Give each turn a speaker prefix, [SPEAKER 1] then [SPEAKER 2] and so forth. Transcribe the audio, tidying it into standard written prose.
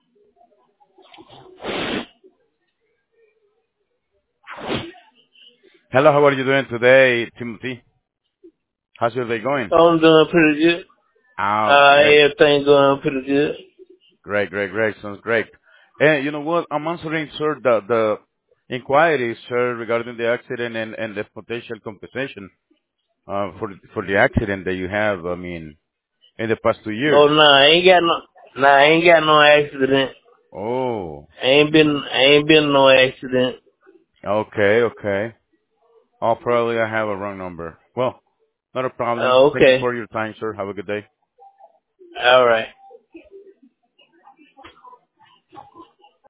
[SPEAKER 1] Hello, how are you doing today, Timothy? How's your day going?
[SPEAKER 2] I'm doing pretty good.
[SPEAKER 1] Oh, great,
[SPEAKER 2] Everything going pretty good.
[SPEAKER 1] great. Sounds great. And you know what? I'm answering, sir, the inquiries, sir, regarding the accident and the potential compensation for the accident that you have. I mean, in the past 2 years.
[SPEAKER 2] Oh, I ain't got no accident.
[SPEAKER 1] Oh,
[SPEAKER 2] I ain't been no accident.
[SPEAKER 1] okay. Oh, probably I have a wrong number. Well, not a problem. Thank you
[SPEAKER 2] Okay.
[SPEAKER 1] for your time, sir. Have a good day.
[SPEAKER 2] All right.